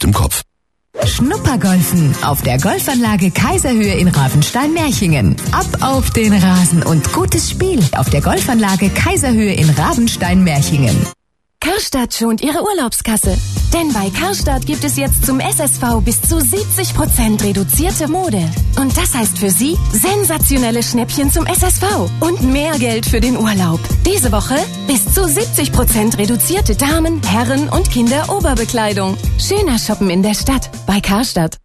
im Kopf. Schnuppergolfen auf der Golfanlage Kaiserhöhe in Ravenstein-Merchingen. Ab auf den Rasen und gutes Spiel auf der Golfanlage Kaiserhöhe in Ravenstein-Merchingen. Karstadt schont ihre Urlaubskasse. Denn bei Karstadt gibt es jetzt zum SSV bis zu 70% reduzierte Mode. Und das heißt für Sie sensationelle Schnäppchen zum SSV und mehr Geld für den Urlaub. Diese Woche bis zu 70% reduzierte Damen-, Herren- und Kinderoberbekleidung. Schöner Shoppen in der Stadt bei Karstadt.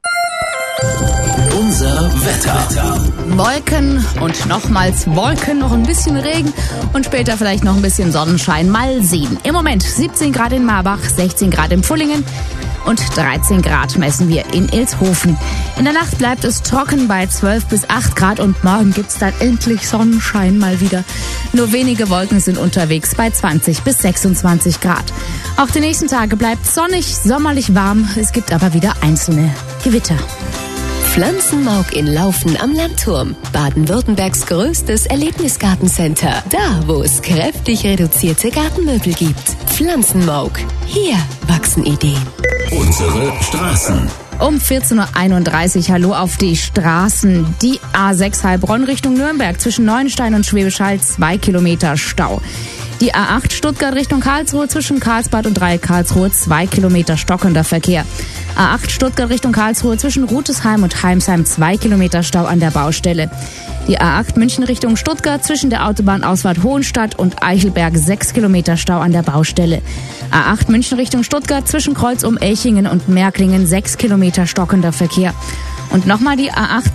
Unser Wetter. Wolken und nochmals Wolken, noch ein bisschen Regen und später vielleicht noch ein bisschen Sonnenschein. Mal sehen. Im Moment 17 Grad in Marbach, 16 Grad in Pfullingen und 13 Grad messen wir in Ilshofen. In der Nacht bleibt es trocken bei 12 bis 8 Grad und morgen gibt's dann endlich Sonnenschein mal wieder. Nur wenige Wolken sind unterwegs bei 20 bis 26 Grad. Auch die nächsten Tage bleibt sonnig, sommerlich warm. Es gibt aber wieder einzelne Gewitter. Pflanzenmauk in Laufen am Landturm. Baden-Württembergs größtes Erlebnisgartencenter. Da, wo es kräftig reduzierte Gartenmöbel gibt. Pflanzenmauk. Hier wachsen Ideen. Unsere Straßen. Um 14.31 Uhr, hallo auf die Straßen. Die A6 Heilbronn Richtung Nürnberg zwischen Neuenstein und Schwäbisch Hall 2 Kilometer Stau. Die A8 Stuttgart Richtung Karlsruhe zwischen Karlsbad und Dreieck Karlsruhe 2 Kilometer stockender Verkehr. A8 Stuttgart Richtung Karlsruhe zwischen Rutesheim und Heimsheim 2 Kilometer Stau an der Baustelle. Die A8 München Richtung Stuttgart zwischen der Autobahnausfahrt Hohenstadt und Eichelberg 6 Kilometer Stau an der Baustelle. A8 München Richtung Stuttgart zwischen Kreuz-um-Elchingen und Märklingen 6 Kilometer stockender Verkehr. Und nochmal die A8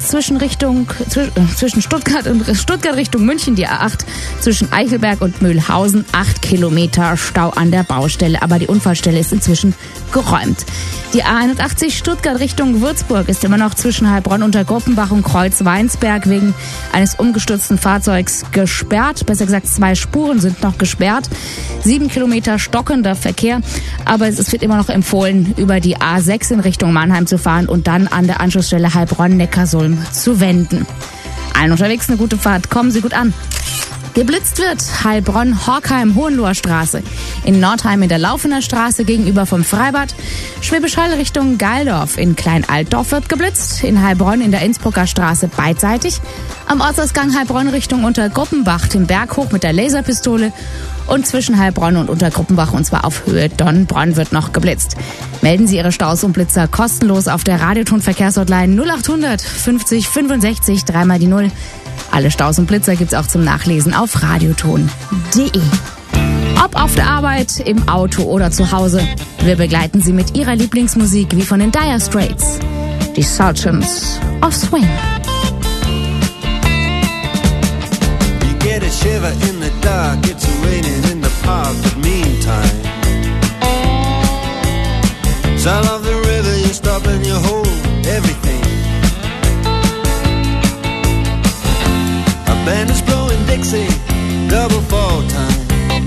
zwischen Stuttgart und Stuttgart Richtung München, die A8 zwischen Eichelberg und Mühlhausen 8 Kilometer Stau an der Baustelle. Aber die Unfallstelle ist inzwischen geräumt. Die A81 Stuttgart Richtung Würzburg ist immer noch zwischen Heilbronn unter Gruppenbach und Kreuz-Weinsberg wegen eines umgestürzten Fahrzeugs gesperrt. Besser gesagt, 2 Spuren sind noch gesperrt. 7 Kilometer stockender Verkehr. Aber es wird immer noch empfohlen, über die A6 in Richtung Mannheim zu fahren und dann an der Anschlussstelle Heilbronn-Neckarsulm zu wenden. Allen unterwegs eine gute Fahrt. Kommen Sie gut an. Geblitzt wird Heilbronn, Horkheim, Hohenloher Straße. In Nordheim in der Laufener Straße gegenüber vom Freibad. Schwäbisch Hall Richtung Geildorf. In Klein-Altdorf wird geblitzt. In Heilbronn in der Innsbrucker Straße beidseitig. Am Ortsausgang Heilbronn Richtung Untergruppenbach den Berg hoch mit der Laserpistole. Und zwischen Heilbronn und Untergruppenbach, und zwar auf Höhe Donnbronn, wird noch geblitzt. Melden Sie Ihre Staus und Blitzer kostenlos auf der Radioton-Verkehrshotline 0800 50 65 3 die 0. Alle Staus und Blitzer gibt's auch zum Nachlesen auf radioton.de. Ob auf der Arbeit, im Auto oder zu Hause, wir begleiten Sie mit Ihrer Lieblingsmusik wie von den Dire Straits, die Sultans of Swing. You get a shiver in the dark, it's raining in the park, but meantime sound of the river, you stop and you hold everything. A band is blowing Dixie, double fall time.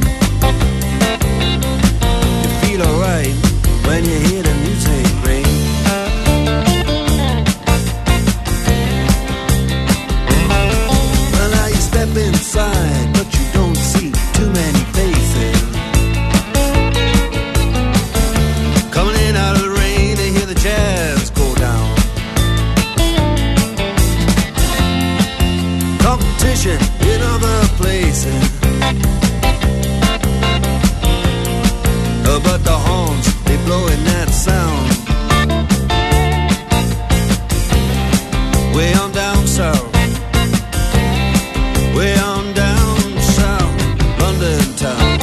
You feel alright when you hear the music ring. Well, now you step inside, but you don't see too many faces. Coming in out of the rain to hear the jazz go down. Competition in other places, but the horns, they blowing that sound. Way on down south, way on down south, London town.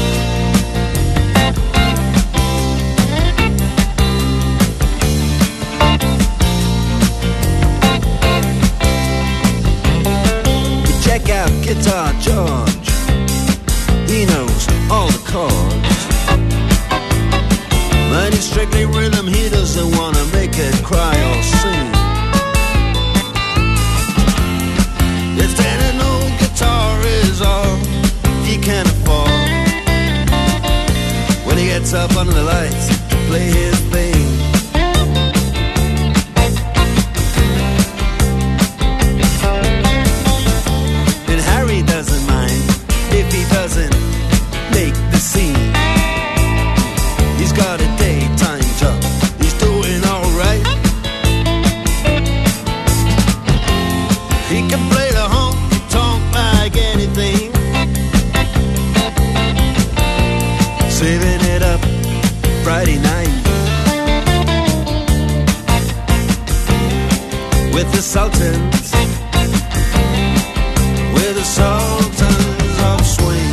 Check out Guitar George, he knows all the chords. But he's strictly rhythm, he doesn't wanna make it cry or sing. If then an old guitar is all he can afford, when he gets up under the lights to play his thing, and Harry doesn't mind if he doesn't make the scene. He's got a daytime job with the Sultans, with the Sultans of Swing.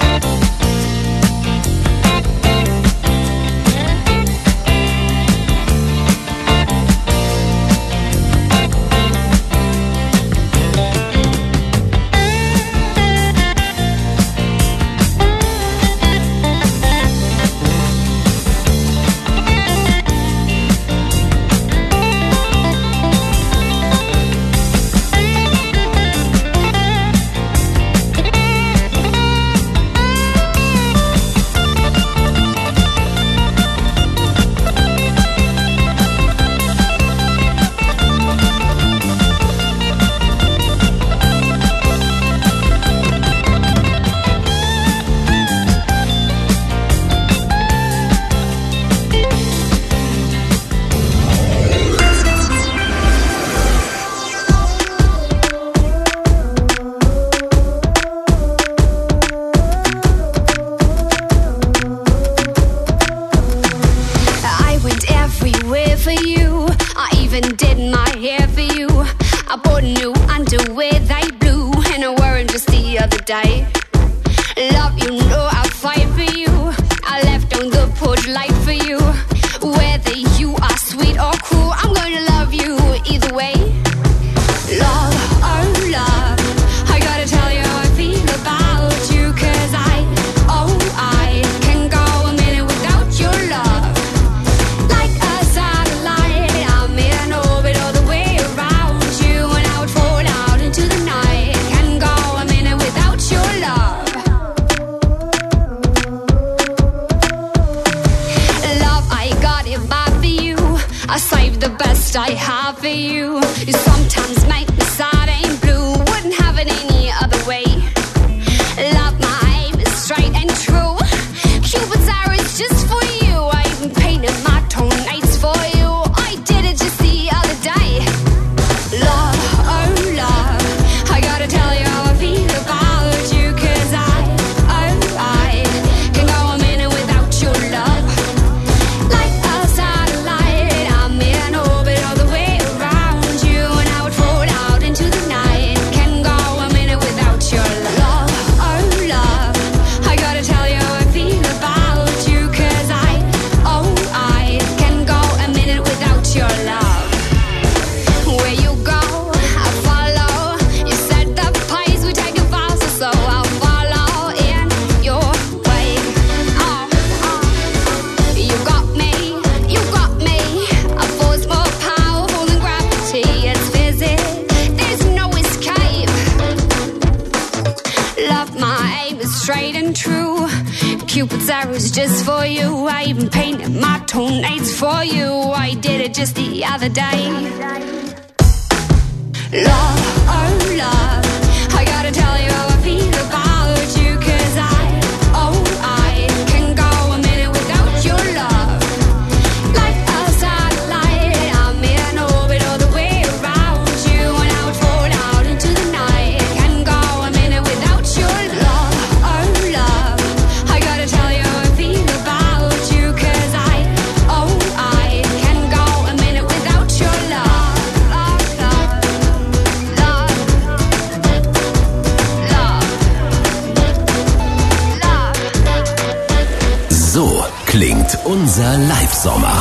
Klingt unser Live-Sommer.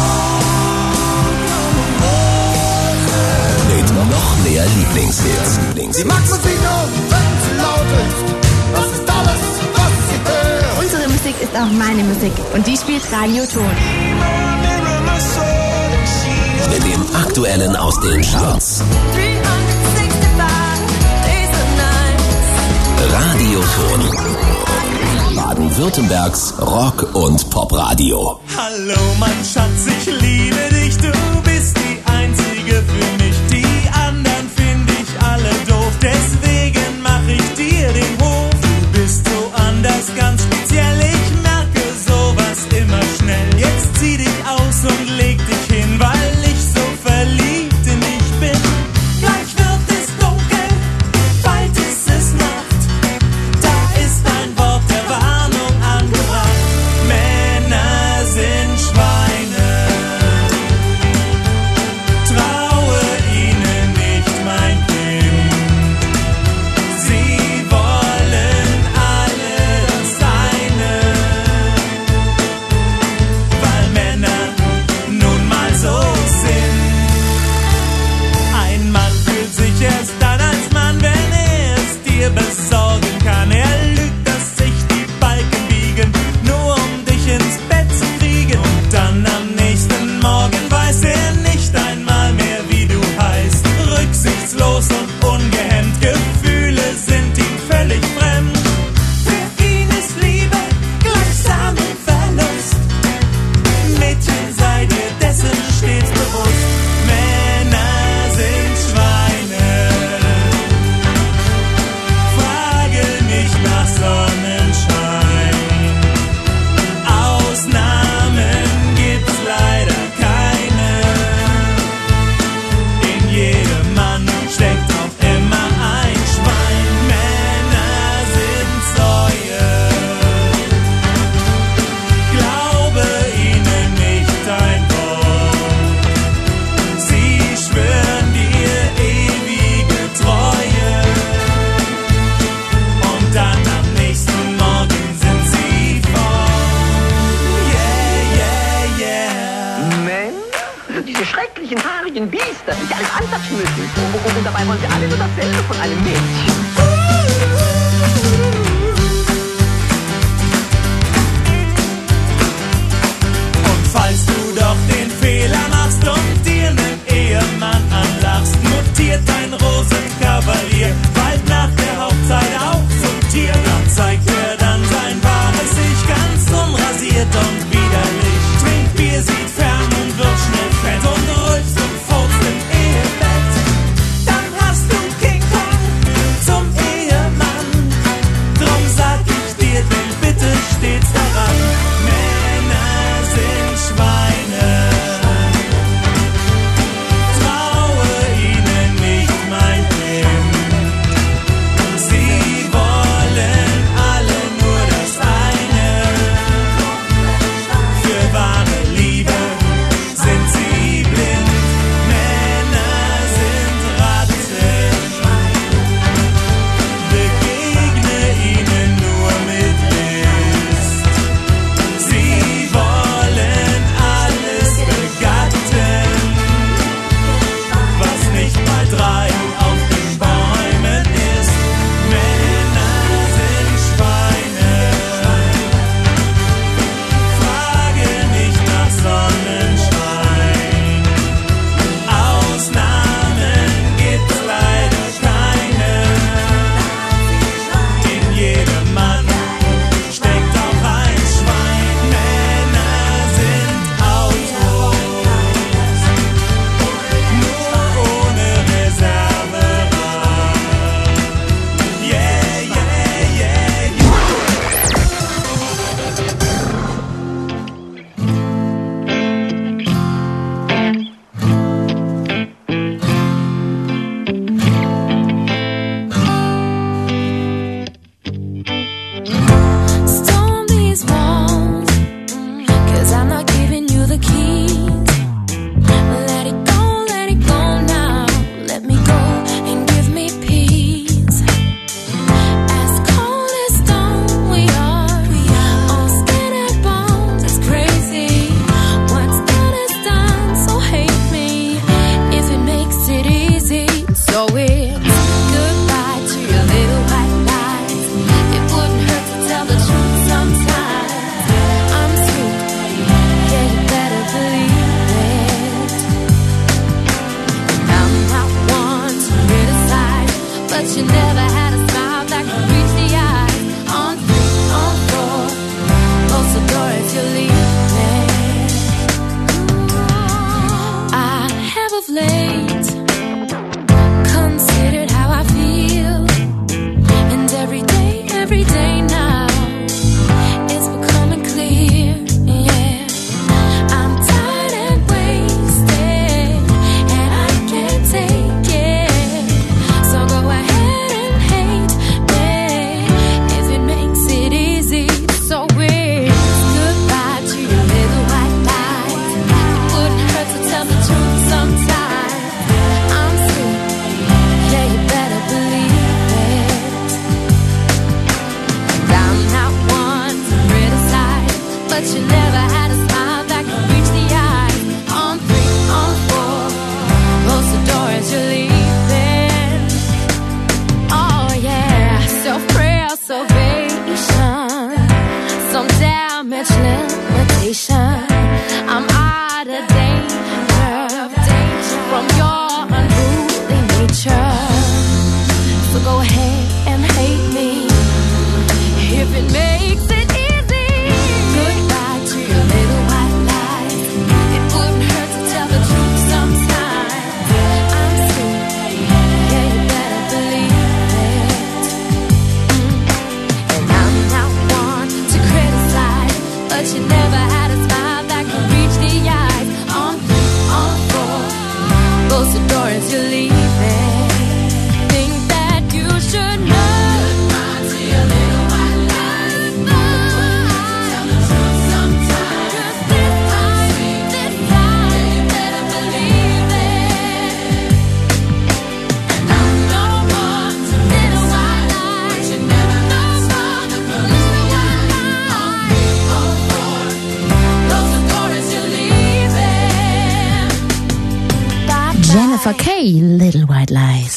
Mit noch mehr Lieblingshits. Sie mag Musik nur, wenn sie laut ist. Das ist alles, was sie hört. Unsere Musik ist auch meine Musik und die spielt Radio Ton. Mit dem Aktuellen aus den Charts. Radio Ton. Baden-Württembergs Rock- und Popradio. Hallo mein Schatz, ich liebe dich, du bist die Einzige für mich. Die anderen finde ich alle doof, deswegen mach ich dir den Hof. Du bist so anders, ganz speziell, ich merke sowas immer schnell. Jetzt zieh dich aus und leg dich hin, weil ich so verliebt in dich bin. Gleich wird es dunkel, bald ist es Nacht. Da ist ein Wort der Warnung angebracht. Männer sind Schweine. Mensch, diese schrecklichen, haarigen Biester, die alles antatschen müssen. Und dabei wollen sie alle nur dasselbe von einem Mädchen. Und falls du doch den Fehler machst und dir einen Ehemann anlachst, mutiert dein Rosenkavalier bald nach der Hochzeit auch zum Tier. Dann zeigt er dann sein wahres Ich, ganz unrasiert und widerlich. Trinkt Bier, sieht fern und wird schnell fett und rülpst und furzt im Ehebett. Dann hast du King Kong zum Ehemann. Drum sag ich dir, denn bitte stets daran: Männer sind Schweine. Traue ihnen nicht, mein Kind. Sie wollen alle nur das eine. Für wahre Liebe sind sie blind. Männer sind Ratten. Begegne ihnen nur mit List. Sie wollen alles begatten, was nicht mal 3 auf den Bäumen ist. Männer sind Schweine. Frage nicht nach Sonnenschein. Ausnahmen gibt's leider keine. In jedem Mann steckt auch ein Schwein. Männer sind Autos, nur ohne Reserverad. Yeah, yeah, yeah, yeah. Storm these walls, 'cause I'm not giving you the keys. Let it go now. Let me go and give me peace. As cold as stone we are, all skin and bones. It's crazy. What's done is done, so hate me if it makes it easy. So it's goodbye to your little white lies. It wouldn't hurt to tell the truth sometimes. I'm sweet, yeah, you better believe it. I'm not one to criticize, but you never had a smile that could reach the eyes. On 3, on 4, close the door if you're leaving. I have of late considered how I feel, and every day now it's becoming clear. Yeah, I'm tired and wasted, and I can't take it. So go ahead and Eva Kay, Little White Lies.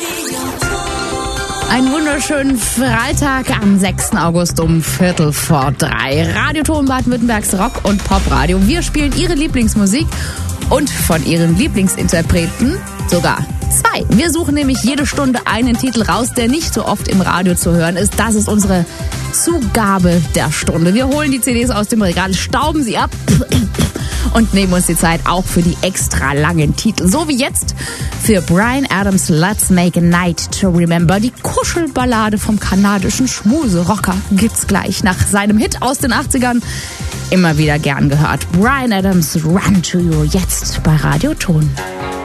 Einen wunderschönen Freitag am 6. August um 3:15. Radioton Baden-Württembergs Rock- und Popradio. Wir spielen Ihre Lieblingsmusik und von Ihren Lieblingsinterpreten sogar 2. Wir suchen nämlich jede Stunde einen Titel raus, der nicht so oft im Radio zu hören ist. Das ist unsere Zugabe der Stunde. Wir holen die CDs aus dem Regal, stauben sie ab und nehmen uns die Zeit auch für die extra langen Titel. So wie jetzt für Bryan Adams' Let's Make a Night to Remember. Die Kuschelballade vom kanadischen Schmuserocker gibt's gleich nach seinem Hit aus den 80ern. Immer wieder gern gehört. Bryan Adams' Run to You, jetzt bei Radio Ton.